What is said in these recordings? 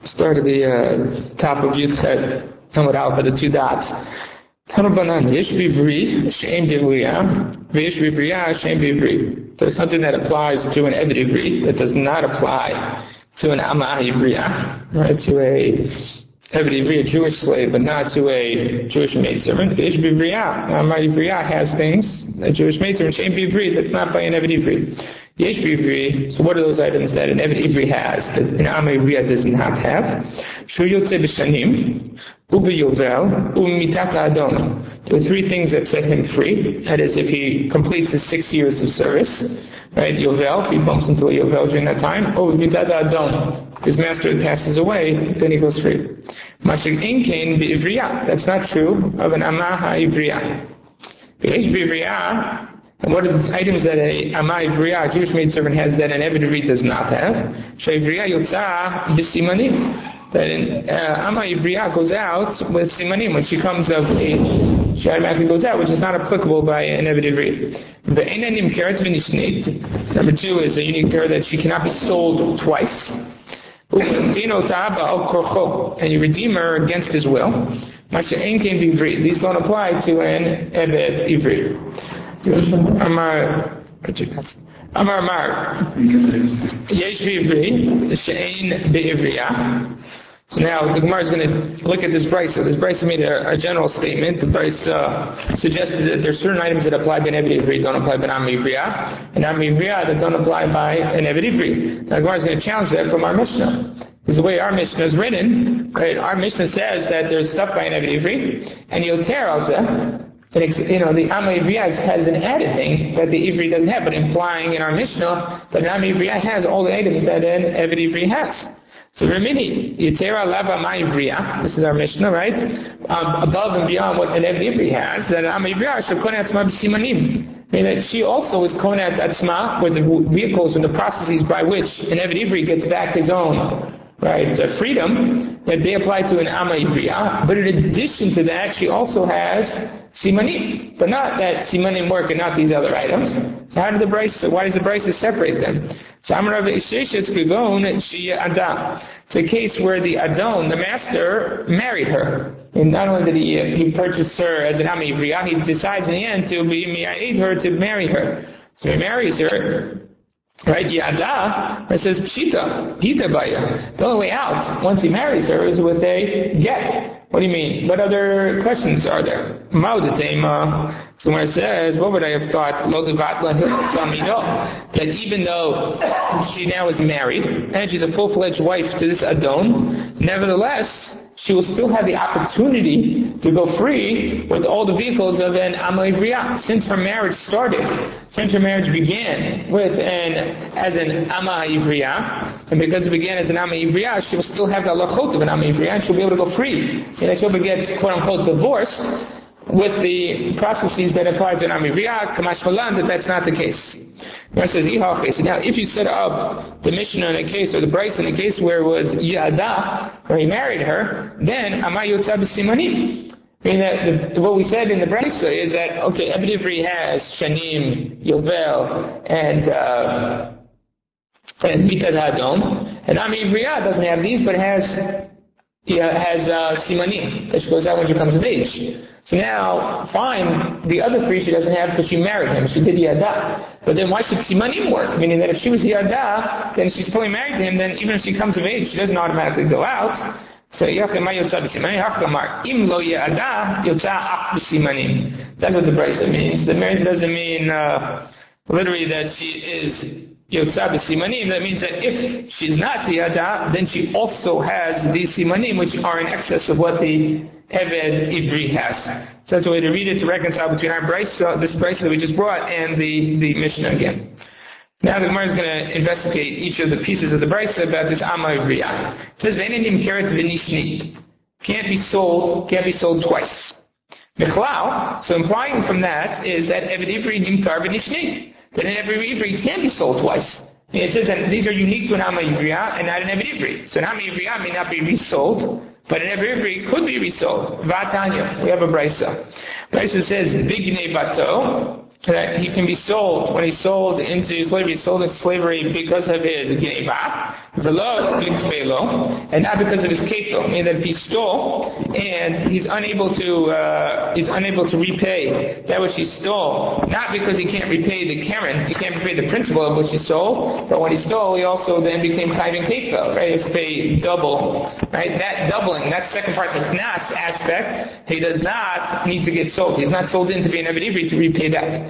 Start at the top of Yudchet, Amud Alpha, the two dots. Tanabanan, Yesh Bivri, Shein Bivriya, Yesh Bivriya, Shein Bivri. There's something that applies to an Eved Ivri that does not apply to an Amah Ivriya, right? To a Eved Ivri, a Jewish slave, but not to a Jewish maidservant. Yesh Bivriya, Amah Ivriya has things, a Jewish maidservant, Shein Bivri, that's not by an Eved Ivri. Yesh Bivri, so what are those items that an Eved Ivri has, that an Amah Ivriya does not have? Shu Yotze B'Shanim, Ubi Yovel, Mitata Adon. There are three things that set him free. That is, if he completes his 6 years of service, right? Yovel, if he bumps into a Yovel during that time, or Mitata Adon, his master passes away, then he goes free. Mashik Inkain B'Ivriya, that's not true of an Amah Ivriya. Yesh B'Ivriya, and what are the items that a Amah Ivriya, a Jewish maidservant, has that an Eved Ivri does not have? She'Ivriya Yotza B'Simanim. That Amah Ivriya goes out with Simanim. When she comes of age, she automatically goes out, which is not applicable by an Eved Ivri. Ve'enanim Keretz V'Nishneit. Number 2 is a unique term that she cannot be sold twice. And you redeem her against his will. Masha'en Kein B'Ivri. These don't apply to an Eved Ivri. Amar, Yesh B'Ivri, She'ein B'Ivriya. So now the Gemara is going to look at this brisa. This brisa made a general statement. The brisa suggested that there are certain items that apply by an Eved Ivri, don't apply by an Amah Ivriya, and Amah Ivriya that don't apply by an Eved Ivri. Now the Gemara is going to challenge that from our Mishnah. Because the way our Mishnah is written, right, our Mishnah says that there's stuff by an Eved Ivri, and Yoter also, the Amah Ivriya has an added thing that the Ivri doesn't have, but implying in our Mishnah that an Amah Ivriya has all the items that an Eved Ivri has. So Remini, Yitera Lava Amah Ivriya, this is our Mishnah, right? Above and beyond what an Eved Ivri has, that an Amah Ivriya should koneh atzma b'simanim. Meaning that she also is koneh atzma with the vehicles and the processes by which an Eved Ivri gets back his own, right, freedom, that they apply to an Amah Ivriya. But in addition to that, she also has Simanim, but not that Simanim work and not these other items. So why does the Brisa separate them? So it's a case where the Adon, the master, married her. And not only did he purchase her as an Amah Ivriya, he decides in the end to aid her to marry her. So he marries her. Right, Yada, it says Pshita, Hita Baya. The only way out, once he marries her, is with a get. What do you mean? What other questions are there? So when it says, what would I have thought? That even though she now is married, and she's a full-fledged wife to this Adon, nevertheless, she will still have the opportunity to go free with all the vehicles of an Amah Ivriya. Since her marriage began as an Amah Ivriya, and because it began as an Amah Ivriya, she will still have the halachot of an Amah Ivriya, and she'll be able to go free. And she'll get, quote-unquote, divorced with the processes that apply to an Amah Ivriya. Kamash Malan, that's not the case. It says, so now if you set up the Mishnah in a case, or the Brisa in a case where it was Yada, where he married her, then Amah Yotzah B'Simanim. I mean, that what we said in the Brisa is that, okay, Eved Ivri has Shanim, Yovel, and Mitad Hadon, and Amah Ivriya doesn't have these, but it has Simanim, that she goes out when she comes of age. So now, fine, the other three she doesn't have because she married him. She did Yada. But then why should Simanim work? Meaning that if she was Yada, then she's fully married to him, then even if she comes of age, she doesn't automatically go out. So, that's what the Brisa means. The marriage doesn't mean, literally that she is Yotzah b'simanim. That means that if she's not Yada, then she also has these simanim, which are in excess of what the Eved Ivri has. So that's a way to read it, to reconcile between our Brisa, this Brisa that we just brought, and the Mishnah again. Now the Gemara is going to investigate each of the pieces of the Brisa about this Amah Ivriya. It says, "Ve'enim keret v'nishnit." Can't be sold twice. Mechlau, so implying from that is that Eved Ivri nimkar v'nishnit. That an Eved Ivri can be sold twice. And it says that these are unique to an Amah Ivriya and not an Eved Ivri. So an Amah Ivriya may not be resold, but an Eved Ivri could be resold. V'atanya, we have a Brisa. Brisa says, "Bignei bato." That he can be sold when he's sold into slavery, because of his gneva. and not because of his kefil. Meaning that if he stole and he's unable to repay that which he stole, not because he can't repay the keren, he can't repay the principal of which he stole, but when he stole, he also then became chayv in kefil, right? He has to pay double, right? That doubling, that second part, the knas aspect, he does not need to get sold. He's not sold in to be an Eved Ivri to repay that.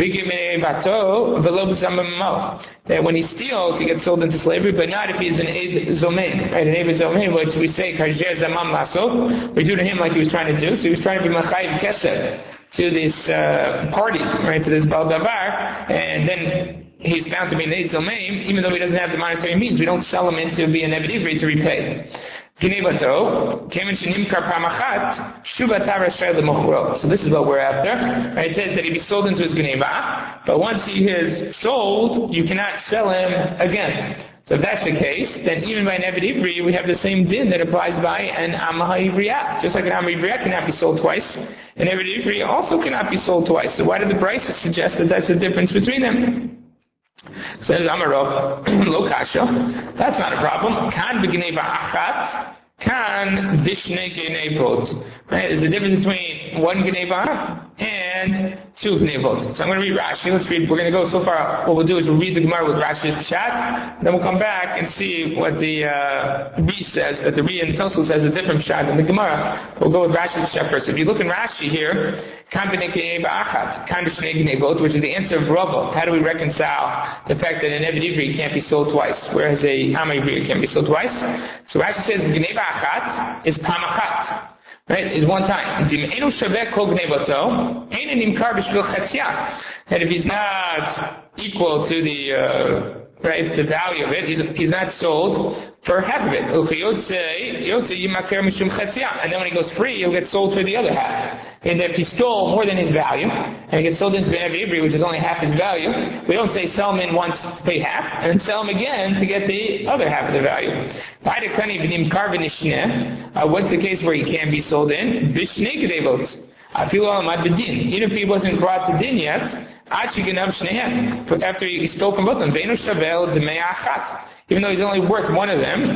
That when he steals, he gets sold into slavery, but not if he's an Eid Zomein, right? An Eid Zomein, which we say, Kajer Zamam Lasot, we do to him like he was trying to do, so he was trying to be Machayiv Kesed to this party, right, to this Baal Davar, and then he's found to be an Eid Zomein, even though he doesn't have the monetary means. We don't sell him in to be an Eved Ivri to repay. So this is what we're after. Right? It says that he be sold into his Geneva, but once he is sold, you cannot sell him again. So if that's the case, then even by an Eved Ivri, we have the same din that applies by an Amaha Ivriya. Just like an Amaha Ivriya cannot be sold twice, an Eved Ivri also cannot be sold twice. So why did the Brisa suggest that that's the difference between them? Says Amarov, lo kasha. That's not a problem. Kan b'gneva achat, kan b'shnei gnevot. Right? There's a difference between one gneva and two gnevot. So I'm going to read Rashi. Let's read. We're going to go so far. What we'll do is we'll read the Gemara with Rashi's pshat. Then we'll come back and see what the Ri says. That the Ri and Tosfos says a different pshat than the Gemara. We'll go with Rashi's pshat first. If you look in Rashi here, which is the answer of Rabba. How do we reconcile the fact that an Eved Ivri can't be sold twice, whereas a Amaha Ivri can't be sold twice? So Rashi says Gneva Achat is Pamachat, right? Is one time. That if he's not equal to the right, the value of it, he's not sold for half of it. And then when he goes free, he'll get sold for the other half. And if he stole more than his value, and he gets sold into an Eved Ivri, which is only half his value, we don't say sell him in once to pay half, and then sell him again to get the other half of the value. What's the case where he can't be sold in? Even if he wasn't brought to din yet, after he stole from both of them, even though he's only worth one of them,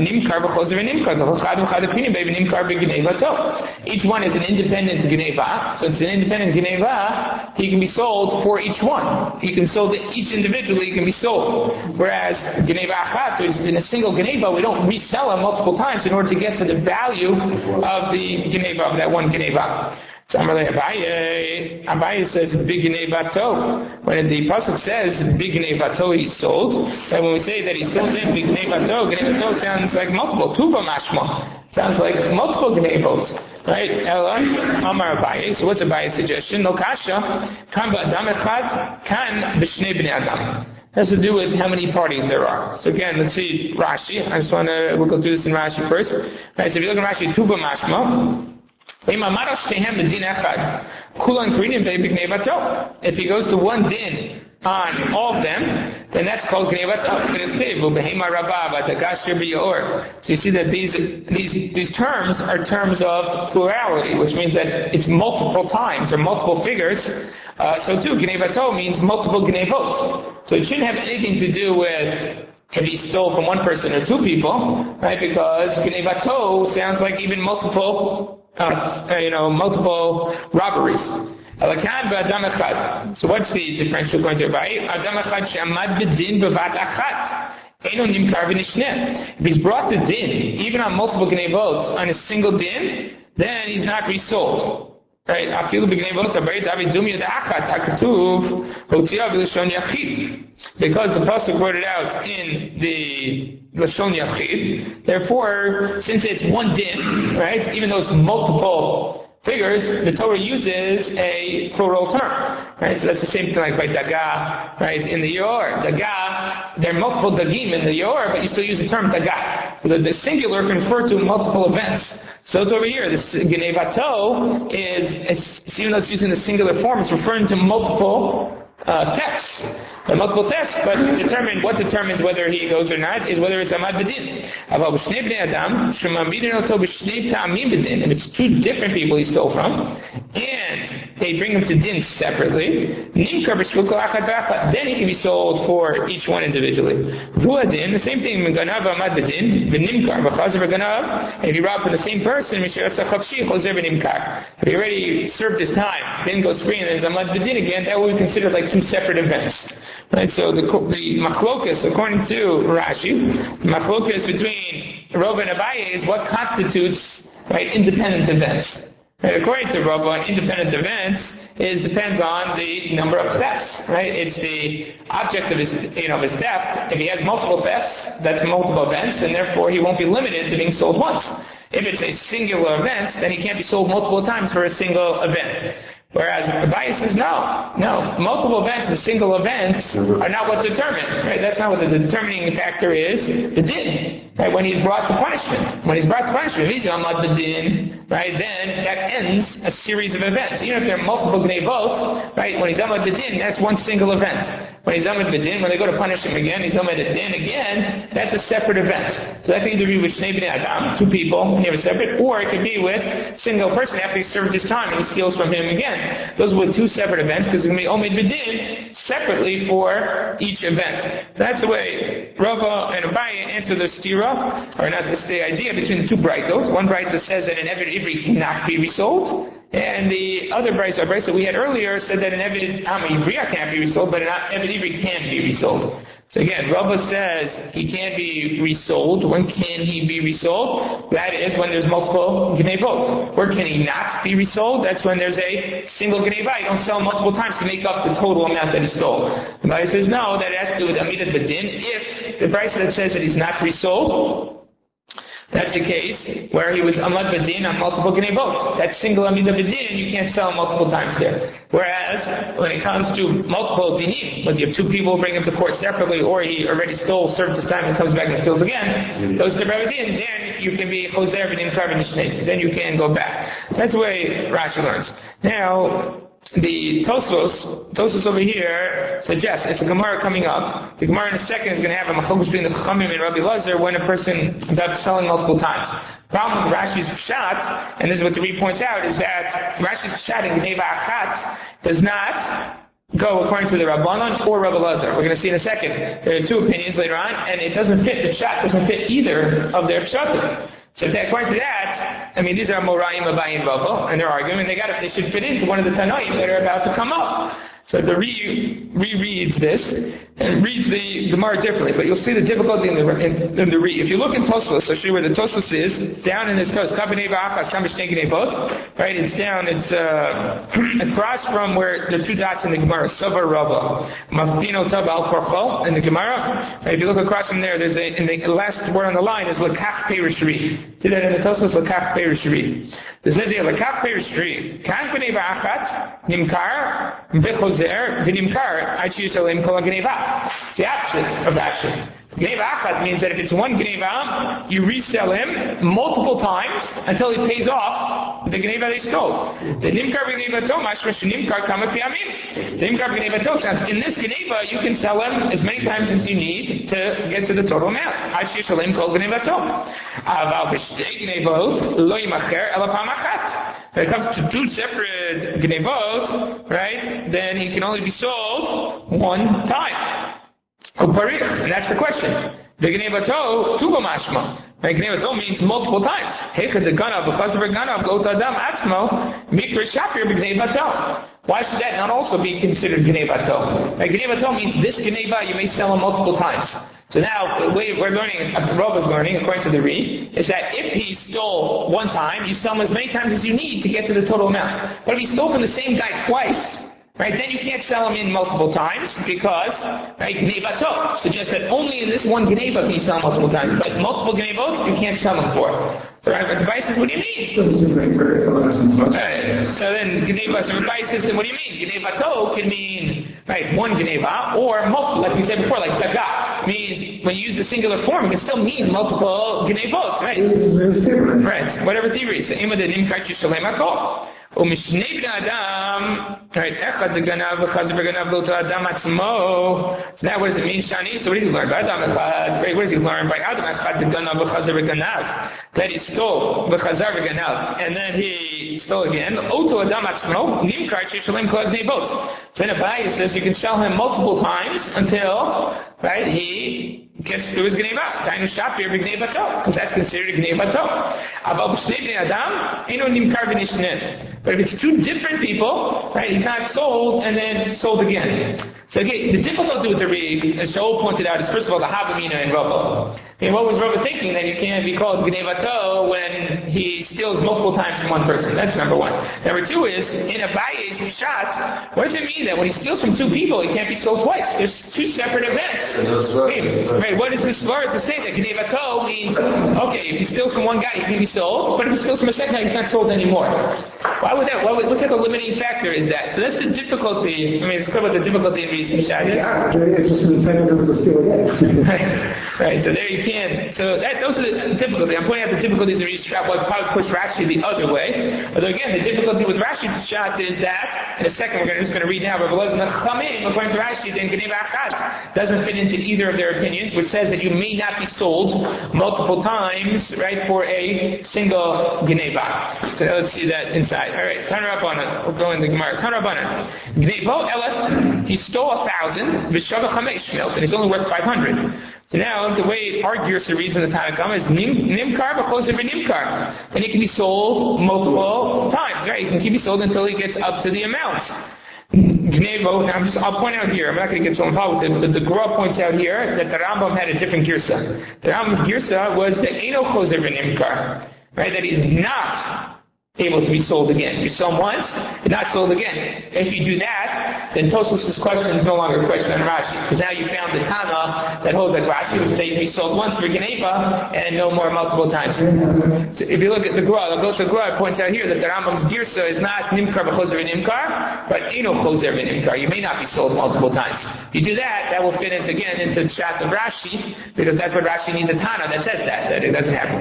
each one is an independent Geneva. So it's an independent Geneva, he can be sold for each one. He can sold each individually, he can be sold. Whereas Geneva Achat, which is in a single Geneva, we don't resell them multiple times in order to get to the value of the Geneva, of that one Geneva. So Abaye says big Genevato. When the pasuk says big Genevato he's sold, and when we say that he's sold in big Genevato sounds like multiple. Tuba mashma sounds like multiple Genevot. Right? Amar Abaye. So what's Abaye's suggestion? No kasha. Kan ba'adam echad, kan b'shnei b'nei adam. Has to do with how many parties there are. So again, let's see Rashi. We'll go through this in Rashi first. Right? So if you look at Rashi, Tuba mashma. If he goes to one din on all of them, then that's called Gnevato. So you see that these terms are terms of plurality, which means that it's multiple times or multiple figures. So too, Gnevato means multiple Gnevot. So it shouldn't have anything to do with if he stole from one person or two people, right? Because Gnevato sounds like even multiple robberies. So what's the differential going to Abaye? If he's brought to din, even on multiple gnevot, on a single din, then he's not resold. Right? Because the pasuk wrote it out in the Lashon Yachid. Therefore, since it's one din, right, even though it's multiple figures, the Torah uses a plural term, right? So that's the same thing like by Dagah, right, in the Yor. Dagah, there are multiple Dagim in the Yor, but you still use the term Dagah. So the singular can refer to multiple events. So it's over here, this Genevato is, even though it's using the singular form, it's referring to multiple texts. Multiple texts, but what determines whether he goes or not is whether it's Amad B'din. If it's two different people he stole from, and they bring him to din separately. Nimkar b'shvul kol achad v'achad. Then he can be sold for each one individually. Vuadin, the same thing. Ganav amad b'din, v'nimkar v'chazer v'ganav. If you rob from the same person, mishiratza chavshi chozer v'nimkar. If he already served his time, then goes free, and then there's amad b'din again. That will be considered like two separate events. Right, so the machlokas, according to Rashi, the machlokas between Rava and Abaye is what constitutes, right, independent events. Right, according to Rava, independent events depends on the number of thefts. Right, it's the object of his theft. If he has multiple thefts, that's multiple events, and therefore he won't be limited to being sold once. If it's a singular event, then he can't be sold multiple times for a single event. Whereas Abaye says no, multiple events and single events are not what determine, right? That's not what the determining factor is. The din, right? When he's brought to punishment. When he's brought to punishment, he's amad the din, right? Then that ends a series of events. Even if there are multiple gneivot, right? When he's amad the din, that's one single event. When he's amad the din, when they go to punish him again, he's amad the din again, that's a separate event. So that can either be with shnei bnei adam, two people, and they have a separate, or it could be with a single person after he served his time and he steals from him again. Those were two separate events because it's going to be omid b'din separately for each event. That's the way Rava and Abaye answer the stira, or not the idea between the two braitot. One braitot says that an Eved Ivri cannot be resold, and the other braitot that we had earlier said that an Eved Ivriya can't be resold, but an Eved Ivri can be resold. So again, Rava says he can't be resold. When can he be resold? That is when there's multiple gneivot. Where can he not be resold? That's when there's a single gneiva. You don't sell multiple times to make up the total amount that he stole. The Bari says no, that has to do with Amidat Badin. If the Bari that says that he's not resold, that's the case where he was amad badin on multiple gneivot. That single amidah badin, you can't sell multiple times there. Whereas, when it comes to multiple dinim, whether you have two people bring him to court separately, or he already stole, served his time, and comes back and steals again, those are the badin, then you can be choser v'nim kar v'nishnei. Then you can go back. That's the way Rashi learns. Now, the Tosfos over here suggests it's a Gemara coming up. The Gemara in a second is going to have a machlokes between the Chachamim and Rabbi Lazar when a person about selling multiple times. The problem with Rashi's Pshat, and this is what the Rebbe points out, is that Rashi's Pshat in Gneva Achat does not go according to the Rabbanon or Rabbi Lazar. We're going to see in a second. There are two opinions later on, and it doesn't fit. The Pshat doesn't fit either of their Pshatim. So according to that, these are Moraim, Abaye, and Rava, and they're arguing, they should fit into one of the Tanoim that are about to come up. So the rereads this and reads the Gemara differently, but you'll see the difficulty in the read. If you look in Tosfos, I'll show you where the Tosfos is, down in this Tos, right? It's down, it's across from where the two dots in the Gemara, Sava Rava, Mafdino Tab Al Korchol in the Gemara. Right? If you look across from there, in the last word on the line is Lakach Perish Ri. See that in the Tosfos, Lakach Perish Ri. This says here, Lakach Perish Ri. Kan B'nei Ba'achat, Nimkar, V'chozer, V'nimkar, Achi Yisraelim Kol HaGneva. It's the opposite of action. Gneva Achat means that if it's one Gneva, you resell him multiple times until he pays off the Gneva they stole. The Nimkar Gneva To, Mashmash Nimkar Kama Piyamim. The Nimkar Gneva To sounds, in this Gneva, you can sell him as many times as you need to get to the total amount. Achi Yisraelim Kol Gneva To. Aval B'shtei Gnevot, Lo Yimacher Ela Pam Achat. When it comes to two separate Gnevot, right, then he can only be sold one time. And that's the question. The Gnevato, Tuba Mashma. And Gnevato means multiple times. Why should that not also be considered Gnevato? Gnevato means this Gneva, you may sell him multiple times. So now, the way we're learning, Rava's learning, according to the Ri, is that if he stole one time, you sell him as many times as you need to get to the total amount. But if he stole from the same guy twice, right, then you can't sell him in multiple times because, right, Gnevato suggests that only in this one Gneva can you sell multiple times, but multiple Gnevot you can't sell them for. So Rabbi says, what do you mean? Right. So then Rabbi says, what do you mean? Gnevato can mean, right, one Gneva or multiple, like we said before, like Daga means when you use the singular form, it can still mean multiple Gnevot, right? Right. Whatever theory is. U'mishnei b'nei adam, right, echad l'ganav v'chazer v'ganav lo ta'adam atzmo. So now what does it mean, Shani? So what does he learn? By Adam echad, right, what does he learn? By Adam echad l'ganav v'chazer v'ganav. That he stole v'chazer v'ganav, and then he he stole again. Oto Adam Atzmo, Nimkar Shishalim Kol Bnei Bot. So then Abaye says you can sell him multiple times until, right, he gets through his Gneva. Dainu Shapir B'Gnevato, because that's considered a Gnevato. Aval B'Shnei Bnei Adam, Eno Nimkar V'Nishnen. But if it's two different people, right, he's not sold and then sold again. So again, the difficulty with the rig, as Shaul pointed out, is first of all the Havamina and Rava. And what was Rava thinking? That you can't be called Gnevato when he steals multiple times from one person. That's number one. Number two is, in Abaye's shot, what does it mean that when he steals from two people, he can't be sold twice? There's two separate events. Right, what is this Svara to say that Gnevato means, okay, if he steals from one guy, he can be sold, but if he steals from a second guy, he's not sold anymore. Why would that? What type of limiting factor is that? So that's the difficulty. I mean, it's clear about the difficulty in reason. Yeah, it's just an incentive to steal again. Right. So there you can't. So those are the difficulty. I'm pointing out the difficulties in Rishon what probably push Rashi the other way. Although again, the difficulty with Rashi's shot is that in a second we're just going to read now. But according to Rashi, then Gneva Achat doesn't fit into either of their opinions, which says that you may not be sold multiple times, right, for a single Gneva. So let's see that inside. All right, Tan Rabbanan. We'll go into Gemara. Tan Rabbanan. Gnevo Elef. He stole 1,000. V'shava Chamesh milk, and he's only worth 500. So now the way our Girsa reads in the Tanakhama is Nimkar b'choser v'Nimkar. Then he can be sold multiple times, right? He can be sold until he gets up to the amount. Gnevo. Now I'll point out here. I'm not going to get so involved with it, but the Gra points out here that the Rambam had a different Girsa. The Rambam's Girsa was the Eino choser v'Nimkar, right? That he's not able to be sold again. You sell him once, and not sold again. If you do that, then Tosfos' question is no longer a question on Rashi, because now you found the Tana that holds like Rashi would say you be sold once for Geneva and no more multiple times. So if you look at the Gra, the Gosha Gra points out here that the Rambam's Girsa is not Nimkar b'choser v'Nimkar, but Eino choser v'Nimkar. You may not be sold multiple times. If you do that will fit into the Shat of Rashi, because that's what Rashi needs a Tana that says that it doesn't happen.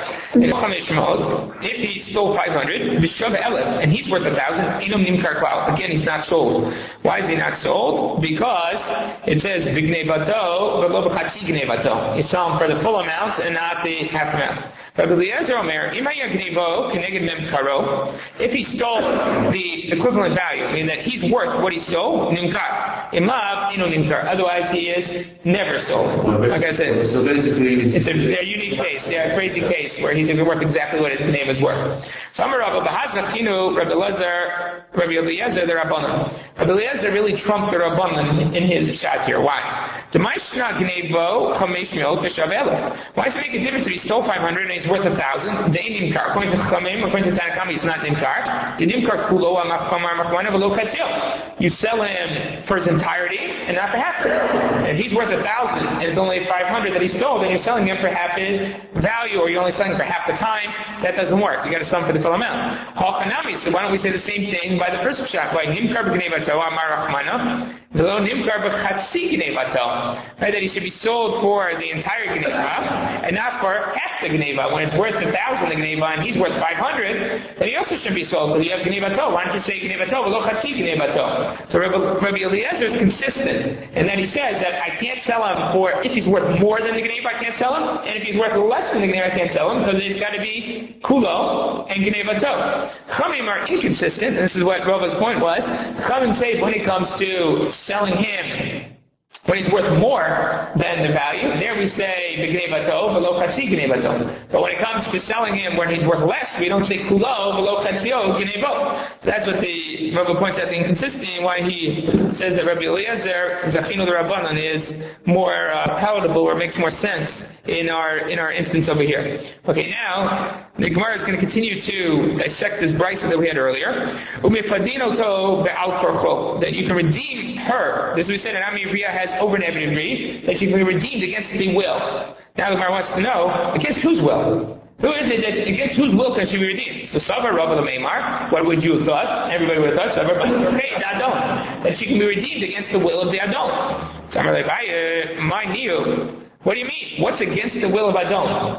Alright. If he stole 500, B'Shava Elef, and he's worth 1,000, Inum Nimkar Klau. Again, he's not sold. Why is he not sold? Because it says V'Gnevato, V'lo B'Chatzi Gnevato. You sell him for the full amount and not the half amount. Rabbi Eliezer Omer, Imaya Gnevo, Keneged Memkaro. If he stole the equivalent value, meaning that he's worth what he stole, Nimkar. Imlav, Inu Nimkar. Otherwise, he is never sold. Like I said, so basically, it's a unique case, a crazy case where he's worth exactly what his name is worth. So Rabbi Eliezer, the Rabbanan. Rabbi Eliezer really trumped the Rabbanan in his shot here. Why? Why does it make a difference if he stole 500 and he's worth 1,000? They Nimkar. According to Chamim, according to Tanakh, he's not Nimkar. The Nimkar Kulo you sell him for his entirety and not for half. If he's worth 1,000 and it's only 500 that he stole, then you're selling him for half his value, or you're only selling him for half the time. That doesn't work. You got to sell him for the full amount. So why don't we say the same thing by the first shot? By Nimkar b'Gnevato Amar Rachmana, V'lo Nimkar b'Chatzi Gnevato. Right, that he should be sold for the entire Gneva and not for half the Gneva. When it's worth 1,000 the Gneva and he's worth 500, then he also shouldn't be sold because you have Gnevato. Why don't you say Gnevato V'lo Chatzi Gnevato? So Rabbi Eliezer is consistent in that he says that I can't sell him for, if he's worth more than the Gneva, I can't sell him, and if he's worth less than the Gneva, I can't sell him because it's got to be Kulo and Gnevato. Chamim are inconsistent, and this is what Rava's point was. Chamim say when it comes to selling him when he's worth more than the value, there we say B'Gnevato, V'lo Chatzi Gnevato. But when it comes to selling him when he's worth less, we don't say Kulo, V'lo Chatzio Gnevo. So that's what the Rava points out the inconsistency, why he says that Rabbi Eliezer, Zachinu the Rabbanan, is more palatable or makes more sense in our instance over here. Okay, now the Gemara is going to continue to dissect this brisa that we had earlier. That you can redeem her. This we said that Ami Riyah has over an Ebed that she can be redeemed against the will. Now the Gemara wants to know against whose will. Who is it that against whose will can she be redeemed? So Savar Rabba Meimar, what would you have thought? Everybody would have thought Savar Adon, that she can be redeemed against the will of the Adon. Savar Levaye, my Niu. What do you mean? What's against the will of Adon?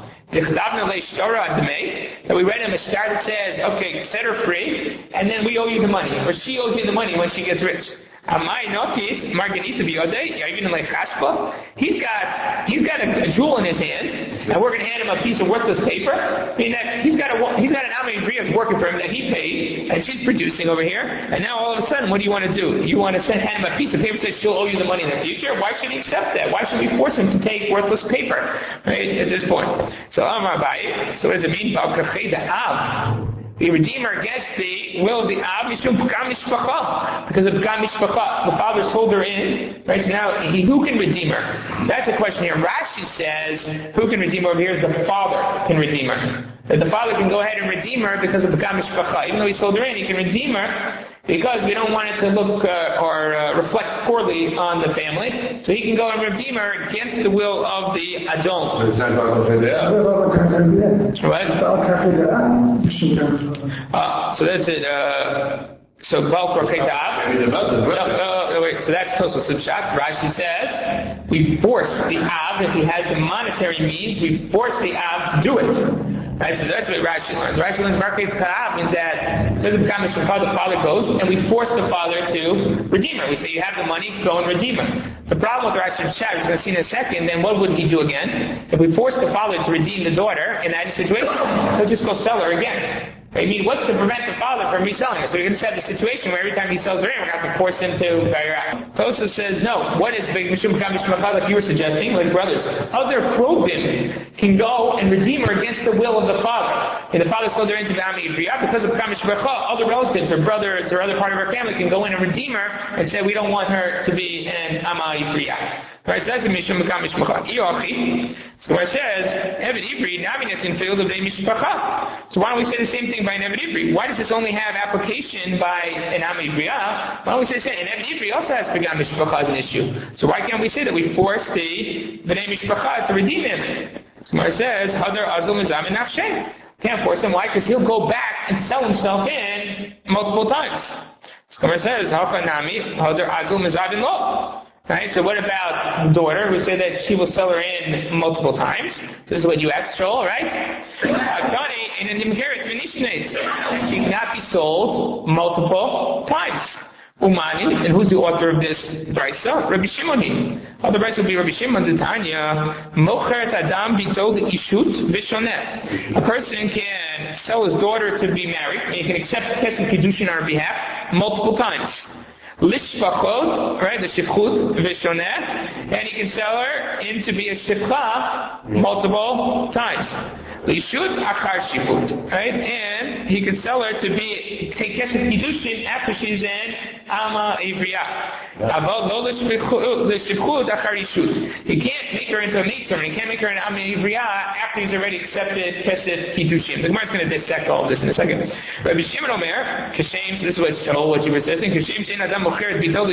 That we read in the Mishtar that says, okay, set her free, and then we owe you the money, or she owes you the money when she gets rich. Marganita even in he's got a jewel in his hand, and we're going to hand him a piece of worthless paper. I mean, that he's got an Ami Bria is working for him that he paid, and she's producing over here, and now all of a sudden, what do you want to do? You want to hand him a piece of paper that says she'll owe you the money in the future? Why should he accept that? Why should we force him to take worthless paper, right, at this point? So, Amar Abaye, so what does it mean? The Redeemer against the will of the Av, Mishum P'gam Mishpacha, because of P'gam Mishpacha. The father sold her in, right? So now, who can redeem her? That's a question here. Rashi says, who can redeem her? Over here is the father can redeem her. That the father can go ahead and redeem her because of P'gam Mishpacha. Even though he sold her in, he can redeem her because we don't want it to look or reflect poorly on the family. So he can go and redeem her against the will of the Adon. What? So that's it. So Bal Krokei Av. Wait, so that's Tosfos Pshat. Rashi says we force the Av, if he has the monetary means, we force the Av to do it. Right, so that's what Rashi learns. Rashi learns Barkei Ka'av means that because of P'gam Mishpacha, the father goes, and we force the father to redeem her. We say, you have the money, go and redeem her. The problem with Rashi Pshat, which we're going to see in a second, then what would he do again? If we force the father to redeem the daughter in that situation, he'll just go sell her again. I mean, what's to prevent the father from reselling her? So we're going to set the situation where every time he sells her in, we're going to have to force him to buy her out. Tosfos says, no. What is Mishum P'gam Mishpacha, like you were suggesting, like brothers? Other Krovim can go and redeem her against the will of the father. And the father sold her into the Ami Ivriya because of P'gam Mishpacha. Other relatives or brothers or other part of her family can go in and redeem her and say, we don't want her to be an Ama Ivriya. Right, so that's a Mishum P'gam Mishpacha. So where it says, Eved Ivri, Navinet can fill the Bnei Mishpacha. So why don't we say the same thing by an Eved Ivri? Why does this only have application by an Am Ivriya? Why don't we say the same? An Eved Ivri also has P'gam Mishpacha as an issue. So why can't we say that we force the Bnei Mishpacha to redeem him? So where it says, Hadar Azul Mizam Nafshem. Can't force him. Why? Because he'll go back and sell himself in multiple times. So where it says, Hafa Nami, Hadar Azul Mizam Lo. Right? So what about the daughter? We say that she will sell her in multiple times. This is what you asked, Joel, right? She cannot be sold multiple times. Umani, and who's the author of this Brisa? Rabbi Shimoni. Other Brisa will be Rabbi Shimon, the Tanya. Mocheret Adam bitol ishut v'shoneh. A person can sell his daughter to be married, and he can accept Kesef Kiddushin on her behalf multiple times. Lishfachot, right, the shifchut, v'shoneh, and he can sell her in to be a shifcha multiple times. Lishut achar shifut, right, and he can sell her to be, take Kesef Kiddushin after she's in Ama Ivriya. Aval lo l'shifchut achar yishut. He can't make her into a mitzvah, he can't make her an Ama Ivriya after he's already accepted Kesef Kiddushin. The Gemara is going to dissect all of this in a second. Rabbi Shimon Omer, Kashem, so this is what you were saying, Kashem shein adam there's no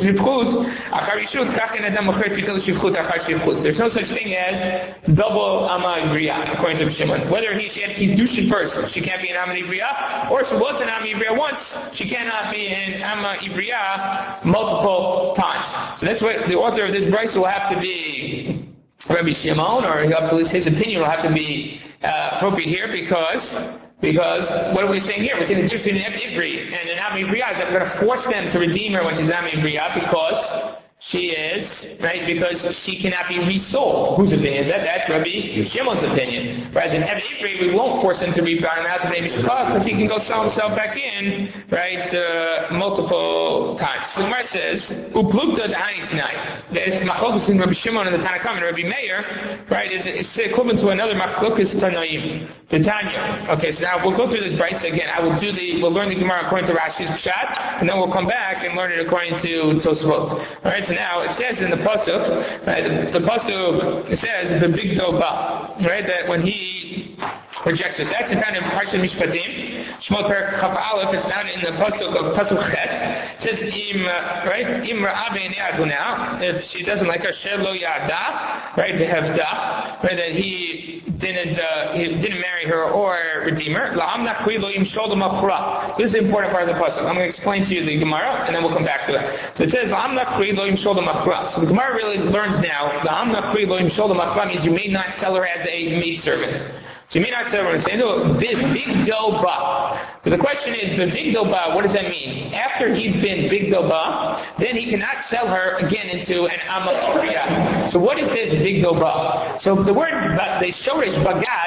such thing as double Ama Ivriya, according to Shimon. Whether she had Kiddushin first, she can't be an Ama Ivriya, or she was an Ama Ivriya once, she cannot be an Ama Ivriya multiple times. So that's what the author of this Brisa will have to be Rabbi Shimon, or his opinion will have to be appropriate here because what are we saying here? We're saying it's just an Ivri, and an Am Ivriya is that we're going to force them to redeem her when she's Am Ivriya because she is, right, because she cannot be resold. Whose opinion is that? That's Rabbi Shimon's opinion. Whereas in Eved Ivri, we won't force him to rebuy him out to Bnei Mishpacha because he can go sell himself back in, right, multiple times. So the Gemara says, Uplukta Da'ani tonight. There's machlokes between Rabbi Shimon and the Tanakhama and Rabbi Meir, right, it's equivalent to another machlokes Tanoim, the Tanya. Okay, so now we'll go through this Brisa again. We'll learn the Gemara according to Rashi's Pshat, and then we'll come back and learn it according to Tosfot. Alright, so now it says in the pasuk, right, the pasuk says the big doba, right, that when he rejects us, that's found in Parshat Mishpatim, Shemot Perek Chaf Aleph. It's found in the pasuk of pasuk Chet. It says im ra'a b'nei aduna, if she doesn't like her, shelo yada, right, behevda, right, that he didn't marry her or redeem her. La'am nachri lo yimshol l'machra. So this is an important part of the pasuk. I'm going to explain to you the Gemara, and then we'll come back to it. So it says la'am nachri lo yimshol l'machra. So the Gemara really learns now, la'am nachri lo yimshol l'machra means you may not sell her as a maidservant. So you may not tell her to say, no, bigdo ba. So the question is, bigdo ba, what does that mean? After he's been bigdo ba, then he cannot sell her again into an Ama Ivriya. So what is this bigdo ba? So the word, the shorish bagad,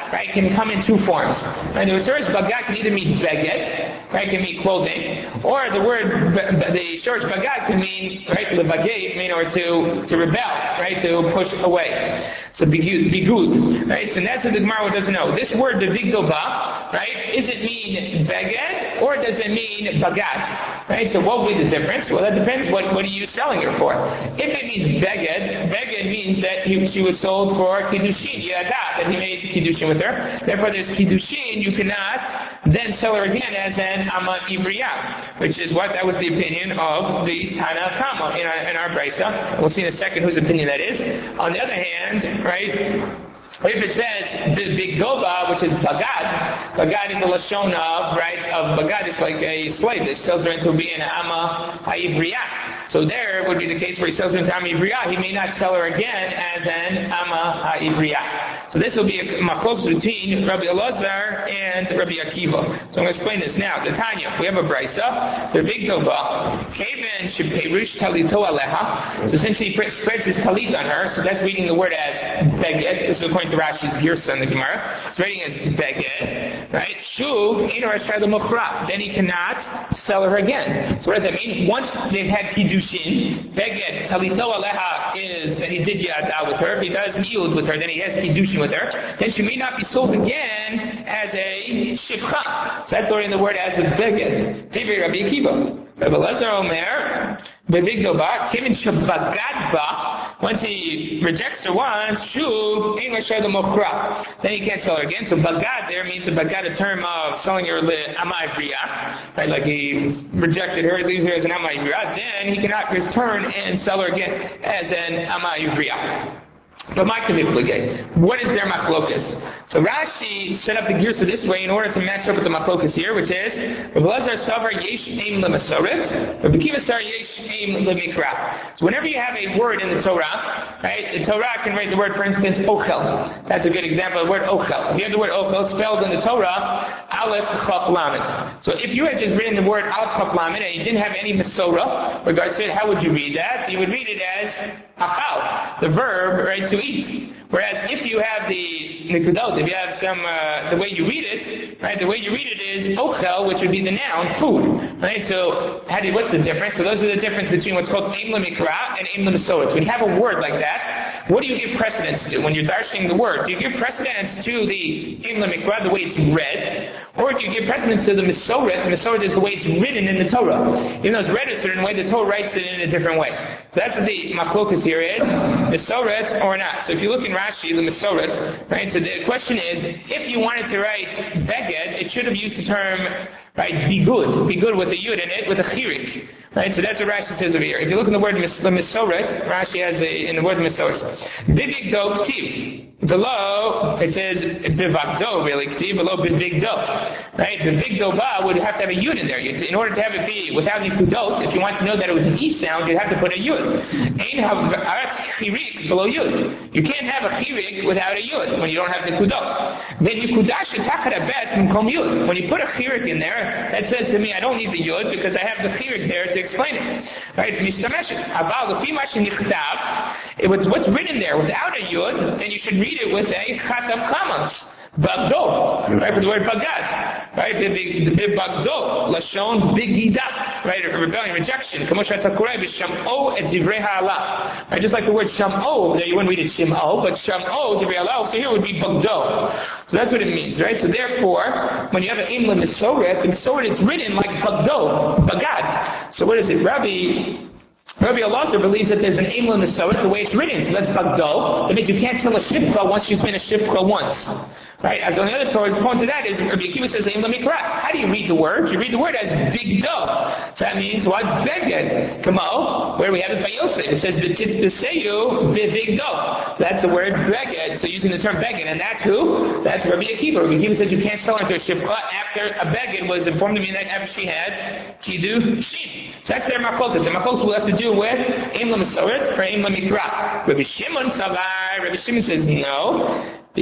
right, can come in two forms. Right? The Shorish Bagad can either mean beged, right, can mean clothing, or the word, the Shorish Bagad can mean, right, levaged, mean or to rebel, right, to push away. So bigud, right? So that's what the Gemara doesn't know. This word bevigdoba, right? Does it mean beged or does it mean bagat? Right? So what would be the difference? Well, that depends. What are you selling her for? If it means beged means that she was sold for kiddushin, yada, that he made kiddushin with her. Therefore, there's kiddushin. You cannot then sell her again as an ama ivriya, which is what that was the opinion of the Tana Kama in our brisa. We'll see in a second whose opinion that is. On the other hand, right, if it says big goba, which is bagad is a lashon of, right, of bagad is like a slave that sells her into being an ama ha'ivriya. So there would be the case where he sells her into ama ha'ivriya, he may not sell her again as an ama ha'ivriya. So this will be a machlokes between Rabbi Elazar and Rabbi Akiva. So I'm going to explain this now. The Tanya, we have a brisa, the big goba, kaven sheperush talito aleha. So since he spreads his talit on her, so that's reading the word as beged. This is according to Rashi's Girsa in the Gemara. It's reading as beged, right? Shuv in or then he cannot sell her again. So what does that mean? Once they've had kiddushin, beged talito aleha is that he did yada with her. If he does yield with her, then he has kiddushin with her. Then she may not be sold again as a shifcha. So that's learning the word as a beged. Tivri Rabbi Akiva. Rabbi Elazar Omer, bevigdoba, kivin shebagadba. Once he rejects her once, shuv ein rashei l'mochra. Then he can't sell her again. So bagad there means a bagad, a term of selling her amai briya, right? Like he rejected her, leaves her as an amai briya. Then he cannot return and sell her again as an amai briya. But what is their machlokas? So Rashi set up the girsa this way in order to match up with the machlokas here, which is Rabbi Elazar savar yesh aim lemasoret, Rabbi Akiva savar yesh aim lemikra. So whenever you have a word in the Torah, right, the Torah can write the word, for instance, ochel. That's a good example of the word ochel. If you have the word ochel spelled in the Torah, aleph chaf lamed. So if you had just written the word aleph chaf lamed and you didn't have any masorah regards to it, how would you read that? So you would read it as achal, the verb, right, to eat. Whereas if you have the nikudot, if you have some, the way you read it, right, the way you read it is ochel, which would be the noun, food, right? So, what's the difference? So those are the difference between what's called aim lemikra and aim lemesorah. When you have a word like that, what do you give precedence to? When you're darshaning the word, do you give precedence to the aim lemikra, the way it's read, or do you give precedence to the mesorah? The mesorah is the way it's written in the Torah. Even though it's read a certain way, the Torah writes it in a different way. So that's what the machlokas here is, mesorah or not. So if you look in Rashi, the mesorah, right, so the question is, if you wanted to write beged, it should have used the term, right, be good with a yud in it, with a chirik. Right, so that's what Rashi says over here. If you look in the word mesorah, Rashi has in the word mesorah. Bivigdo ktiv. Below, it says bivagdo, really, ktiv, below bivigdo. Right, bivigdo ba would have to have a yud in there. In order to have it be without any kudot, if you want to know that it was an e sound, you'd have to put a yud. Ein have chirik below yud. You can't have a chirik without a yud when you don't have the kudot. Then you kudash takara bet from kom yud. When you put a chirik in there, that says to me, I don't need the yud because I have the chirik there to explain it. Right? What's written there without a yud, then you should read it with a chatav kamas. Bagdo, right, for the word bagad, right, bagdo, lashon bigida, right, rebellion, rejection, right, just like the word sham'o, there you wouldn't read it shim'o, but sham'o, divrei Allah, so here would be bagdo. So that's what it means, right, so therefore, when you have an aim mesorah, it's written like bagdo, bagad. So what is it, Rabbi Elazar believes that there's an aim mesorah, the way it's written, so that's bagdo. That means you can't tell a shifcha once she's been a shifcha once. Right? As on the other point to that is, Rabbi Akiva says, Aim lemikra. How do you read the word? You read the word as big do. So that means what? Beged. Kamo, where we have is by Yosef. It says, B'tit b'seyu b'big do. So that's the word beged. So using the term beged. And that's who? That's Rabbi Akiva. Rabbi Akiva says you can't sell her to a shifcha after a beged was informed to me that after she had kiddushin. So that's their machlokas. The machlokas will have to do with Aim lemesorah or Aim lemikra. Rabbi Shimon savar. Rabbi Shimon says no. You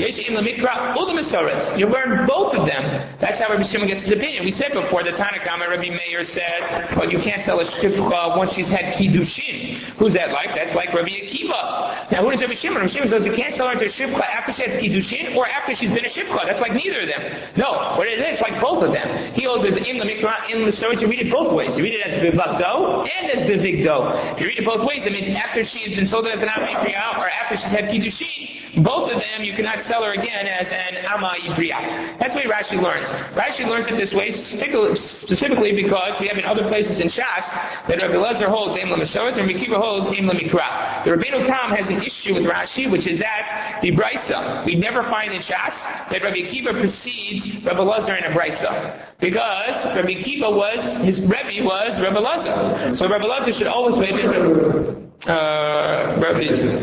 learn both of them. That's how Rabbi Shimon gets his opinion. We said before, the Tanakama, Rabbi Meir said, well, you can't tell a shifcha once she's had kiddushin. Who's that like? That's like Rabbi Akiva. Now, who does Rabbi Shimon? Rabbi Shimon says you can't sell her to a shivcha after she has kiddushin or after she's been a shivcha. That's like neither of them. No, what it is, it's like both of them. He holds as in the mikra, in the story, you read it both ways. You read it as bivakdo and as bivigdo. If you read it both ways, it means after she's been sold as an Ama Ibriya or after she's had kiddushin, both of them you cannot sell her again as an Ama Ibriya. That's the way Rashi learns. Rashi learns it this way specifically because we have in other places in Shas that Rabbi Elazar holds Eim LaMasoret and Rabbi Akiva holds Eim LaMikra. The Rabbeinu Tam has an issue with Rashi, which is that the Brisa, we never find in Shas that Rabbi Akiva precedes Rabbi Elazar in a Brisa. Because Rabbi Akiva his Rebbe was Rabbi Elazar. So Rabbi Elazar should always wait Rabbi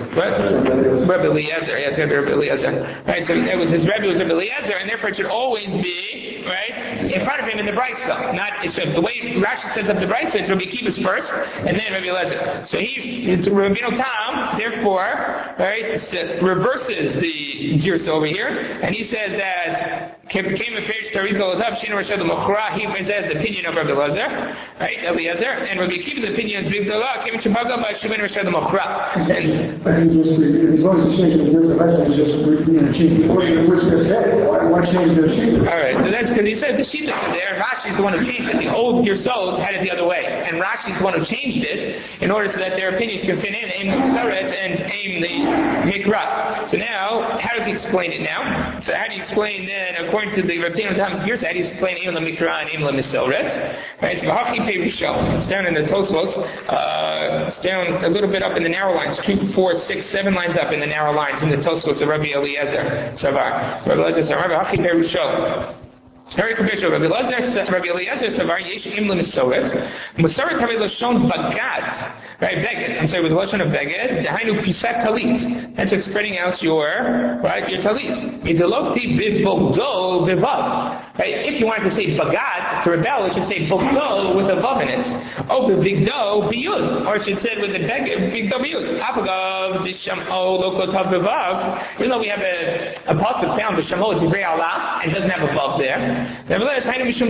Eliezer. Yes, Rabbi Eliezer. Right, so that was his Rebbe was Rabbi Eliezer, and therefore it should always be right in front of him in the Brisa. Not the way Rashi sets up the Brisa, it's Rabbi Akiva's first, and then Rabbi Eliezer. So Rabbeinu Tam, therefore, right, reverses the Girsa over here, and he says that came a page Tariko Latab Shina Rashad Mochra. He says the opinion of Rabbi Eliezer, right, Eliezer, and Rabbi Akiva's opinion is Big Dala came Shabaga by Shimon Rashad Mochra. And as long as it's changing the Girsa, it's just change the words that say. Why change the Shita? All right, so that's because he said the Shita is there. Rashi's the one who changed it. The old Girsot had it the other way, and Rashi's the one who changed it in order so that their opinions can fit in Aim the Saret and Aim the Mikra. So now, how does he explain it now? So how do you explain then, according to the Rabbeinu Tam's Girsa, how do you explain Aim the Mikra and Aim the Misoret? Right, so Hachi Perishon. It's down in the Tosfos. It's down a little bit up in the narrow lines, 2, 4, 6, 7 lines up in the narrow lines in the Tosfos of Rabbi Eliezer Savar. Rabbi Eliezer Savar, Hachi Perishon. Very commercial. Rabbi Eliezer Savar Yesh Im LeMisoret. Misoret Havi Lashon Bagad. Right, Beged. I'm sorry, it was a Lashon of Beged. Dehainu Pisat Talit. That's like spreading out your talit. Midolokti Bibogdo Bivav. Right, if you wanted to say Bagad to rebel, it should say Bogdo with a vav in it. Oh, Bivigdo Biyud. Or it should say with the Beged Bigdo Biyud. Apagav Dishamo Lokotav Bivav. Even though we have a pasuk found Bishamo Divrei Allah and doesn't have a vav there. Nevertheless,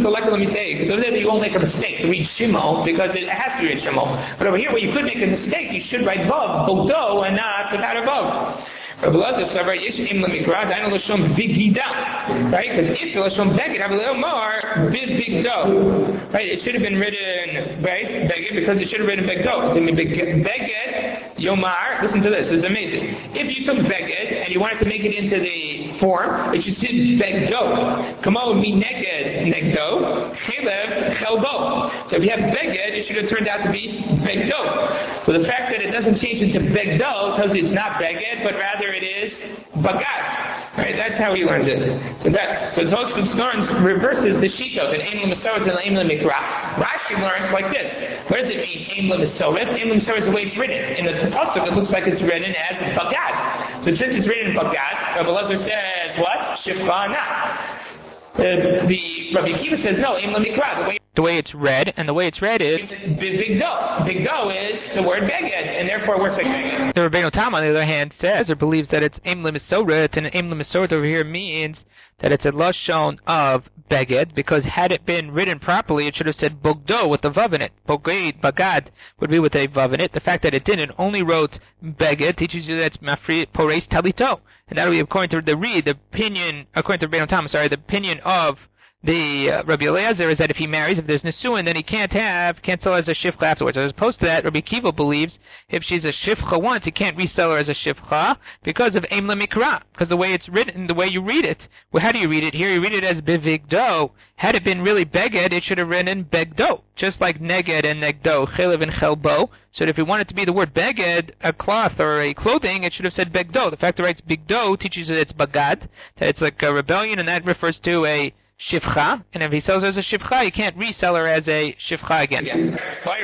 so that you won't make a mistake to read Shimo because it has to read Shimo. But over here, where you could make a mistake, you should write Vav, Bogdo, and not without a Vav. Rabbi Elazar Savar Yesh Im LeMikra, Dainu Lashon Bigida. Right? Because if the Lashon Beged have a little more, Bigdo. Right? It should have been written, right? Beged, because it should have written Begdo. Beged, Yomar, listen to this, it's amazing. If you took Beged and you wanted to make it into the form, it should say Begdo. Kamo mi Neged, Negdo, Chelev, Chelbo. So if you have Beged, it should have turned out to be Begdo. So the fact that it doesn't change into Begdo tells you it's not Beged, but rather it is Bagat. Right? That's how he learns it. So Tosfos learns reverses the Shita that Aim LeMisoret and Aim LeMikra. Rashi learned like this. What does it mean? Aim LeMisoret. Aim LeMisoret is the way it's written. In the pasuk, it looks like it's written as Bagat. So since it's written in Bagat, Rabbi Elazar says what? Shifcha na. The Rabbi Akiva says no. Aim LeMikra. The way it's read, and the way it's read is Bigdo. Bigdo is the word Beged, and therefore works like Beged. The Rabbeinu Tam, on the other hand, says or believes that it's Aim LeMisoret, and Aim LeMisoret over here means that it's a lashon of Beged, because had it been written properly, it should have said Bogdo with a vav in it. Bagad would be with a vav in it. The fact that it didn't, only wrote Beged, teaches you that it's Mafri Pores Talito. And that will be according to the opinion, according to Rabbeinu Tam, the opinion of the Rabbi Eliezer is that if he marries, if there's Nisuin, then he can't sell her as a shifcha afterwards. As opposed to that, Rabbi Akiva believes if she's a shifcha once, he can't resell her as a shifcha because of Aim LeMikra, because the way it's written, the way you read it. Well, how do you read it? Here you read it as Bivigdo. Had it been really Beged, it should have written Begdo, just like Neged and Negdo, Chelev and Chelbo. So if you want it to be the word Beged, a cloth or a clothing, it should have said Begdo. The fact that it writes Bigdo teaches that it's Bagad, that it's like a rebellion, and that refers to a shifcha, and if he sells her as a shifcha, he can't resell her as a shifcha again.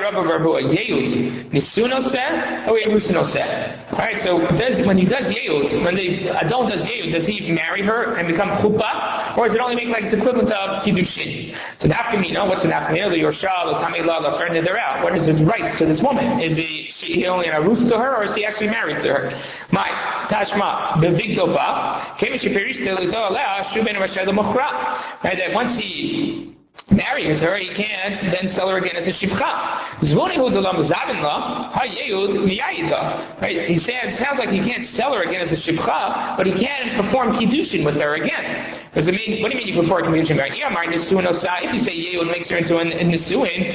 Alright, so when he does yehud, when the adult does yehud, does he marry her and become chuppah, or does it only make like it's equivalent of kiddushin? So nafkamina, what's an nafkamina? The yorsha, the tamela, the fernidera. What is his rights to this woman? Is he only an arus to her, or is he actually married to her? My tashma bevigdo ba kemish perish telito aleh shuben rashad mochra. Right, that once he marries her, he can't then sell her again as a shifcha. Right? He sounds like he can't sell her again as a shipcha, but he can perform kiddushin with her again. Does it mean? What do you mean you perform kiddushin? Right? If you say Yehud makes her into a nisuin,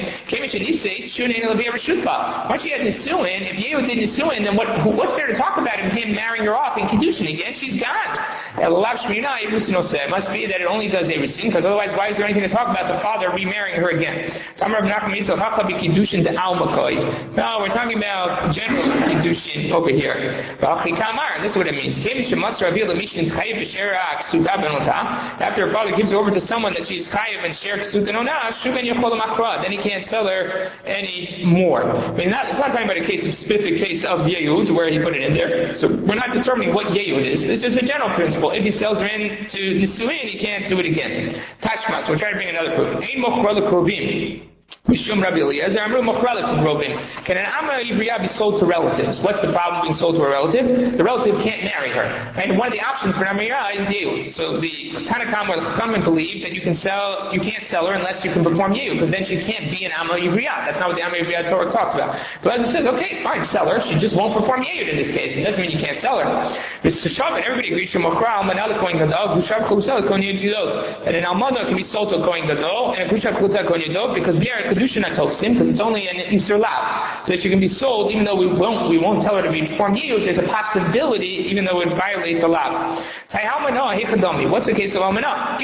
once she had nisuin, if Yehud did nisuin, then what's there to talk about him marrying her off in kiddushin again? She's gone. It must be that it only does erusin, because otherwise, why is there anything to talk about the father remarrying her again? No, we're talking about general kiddushin over here. And this is what it means. After her father gives her over to someone that she's chayiv and share ksut and onah, then he can't sell her anymore. I mean, it's not talking about a specific case of Yehud where he put it in there. So we're not determining what Yehud is. It's just a general principle. If he sells her into nisuin, he can't do it again. Tashmas. We'll try to bring another proof. Ein mochra lekrovim. Mishum Rabbi Eliezer, Amru Mochralik Rovin. Can an Amma Ibriya be sold to relatives? What's the problem being sold to a relative? The relative can't marry her. And one of the options for an Amma Ibriya is Yehud. So the Tanakam or the Chachamim believe that you can't sell her unless you can perform Yehud, because then she can't be an Amma Ibriya. That's not what the Amma Ibriya Torah talks about. But as it says, okay, fine, sell her. She just won't perform Yehud in this case. It doesn't mean you can't sell her. Mr. Shav, everybody agrees to Mochra, Almanah Kohen Gadol, Gushav Chlusah Kohen Yudot. And an Almanah can be sold to a Kohen Gadol, and a Gushav Chlusah Kohen Yudot, because there, Kedushin Atoksim, because it's only an Easter Lav. So that she can be sold, even though we won't tell her to be performed Yehud, there's a possibility, even though it would violate the Lav. What's the case of Almanah?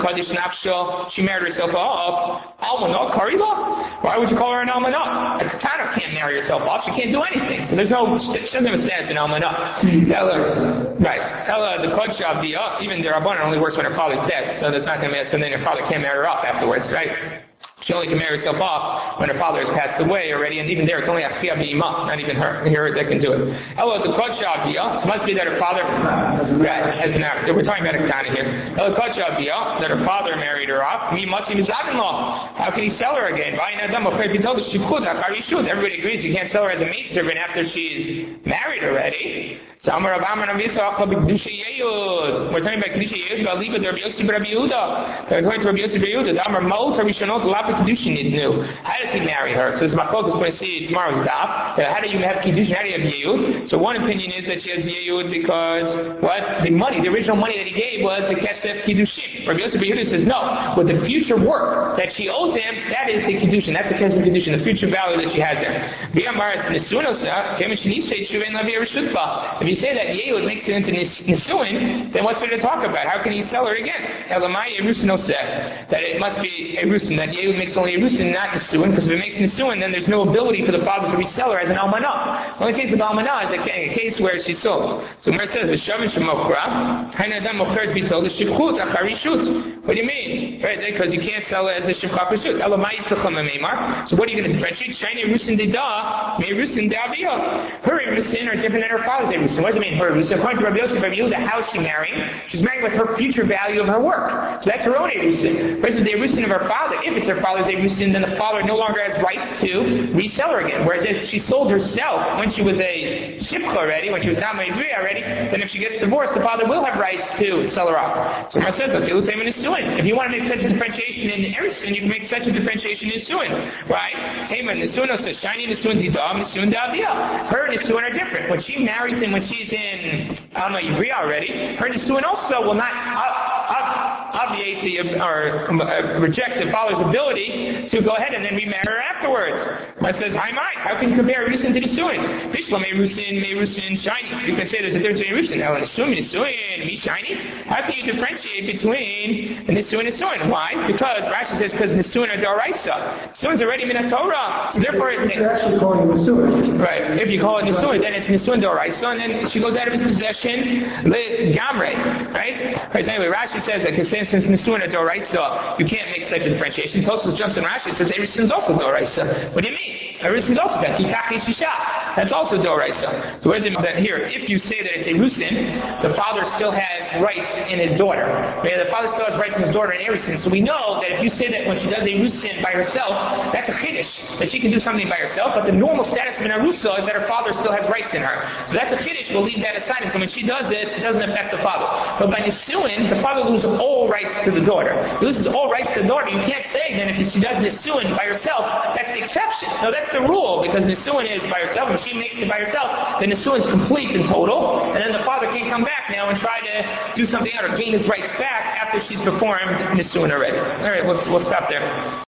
She married herself off. Almanah, Karila? Why would you call her an Almanah? A Katana can't marry herself off. She can't do anything. So she doesn't have a status in Almanah. Right. Ella, the Kodsha of the, even the Rabbanan only works when her father's dead. So that's not going to be, so then her father can't marry her off afterwards, right? She only can marry herself off when her father has passed away already, and even there it's only Achia B'Ima, not even her. Here that can do it. Ella, the Kodsha Aviyah, so it must be that her father, has married. We're talking about a Ketana here. Ella Kodsha Aviyah, that her father married her off. Mi Matzi Mizadin-law. How can he sell her again? Everybody agrees you can't sell her as a maidservant after she's married already. We're talking about Kedusha Yehud, Ba'aliba Rabbi Yossi Rabbi Yehuda. They're going to Rabbi Yossi Rabbi Yehuda. Damar Maut Rishonot Lapa Kedushin Nidnu. How does he marry her? So this is my focus when I see tomorrow's daf. How do you have Kedushin? How do you have Yehud? So one opinion is that she has Yehud because the original money that he gave was the Kesef Kedushin. Rabbi Yossi Rabbi Yehuda says no. With the future work that she owes him, that is the Kedushin. That's the Kesef Kedushin, the future value that she has there. If you say that Yehud makes it into Nisuin, then what's there to talk about? How can he sell her again? Elamai Erusin said that it must be Erusin, that Yehud makes only Erusin, not Nisuin, because if it makes Nisuin, then there's no ability for the father to resell her as an Almanah. The only case of Almanah is a case where she's sold. So where it says, V'shavin Shemokra, Hainadam Mochret Bitol, the Shivchut, Acharishut. What do you mean? Right, because you can't sell her as a Shivchut Acharishut. Elamai Yispacham Meimar. So what are you going to differentiate? Shiny Erusin Dida, Me Erusin De'aviyah. Her Erusin are different than her father's Erusin. What does it mean, her Erusin? According to Rabbi Yossi, Rabbi Yehuda, how is she marrying? She's marrying with her future value of her work. So that's her own Erusin. Versus the Erusin of her father. If it's her father's Erusin, then the father no longer has rights to resell her again. Whereas if she sold herself when she was a Shipcha already, when she was not Ma'ivri already, then if she gets divorced, the father will have rights to sell her off. So Gemara says, if you want to make such a differentiation in Erusin, you can make such a differentiation in Nisuin. Right? Taman Nisuin says, shiny Nisuin Didam, Nisuin Da'aviyah. Her Nisuin are different. When she marries him when she's in Yivri already, her Nisuin also will not obviate reject the father's ability to go ahead and then remarry her afterwards. It says, how can you compare Erusin to Nisuin? Bishlam Erusin, shiny. You can say there's a difference between Erusin. Nisuin, me shiny. How can you differentiate between Nisuin and Nisuin? Why? Because Rashi says because Nisuin are Doraisa. Nisuin's already been a Torah. So therefore, you're actually calling it Nisuin. Right. If you call it Nisuin, then it's Nisuin Doraisa, and then she goes out of his possession, Gamre. Right? So anyway, Rashi says that since Nisuin are Doraisa, you can't make such a differentiation. Tosfos jumps in Rashi and says Erusin's also Doraisa. What do you mean? Erusin's also bad. That's also Doraisa. So what is it that here? If you say that it's Erusin, the father still has rights in his daughter. The father still has rights in his daughter in Erusin. So we know that if you say that when she does Erusin by herself, that's a Chiddush, that she can do something by herself, but the normal status of an Arusa is that her father still has rights in her. So that's a Chiddush, we'll leave that aside. And so when she does it, it doesn't affect the father. But by Nisuin, the father loses all rights to the daughter. He loses all rights to the daughter. You can't say then if she does Nisuin by herself, that's the exception. No, that's the rule, because Nisuin is by herself. If she makes it by herself, then Nisuin is complete and total, and then the father can't come back now and try to do something out or gain his rights back after she's performed Nisuin already. All right, we'll stop there.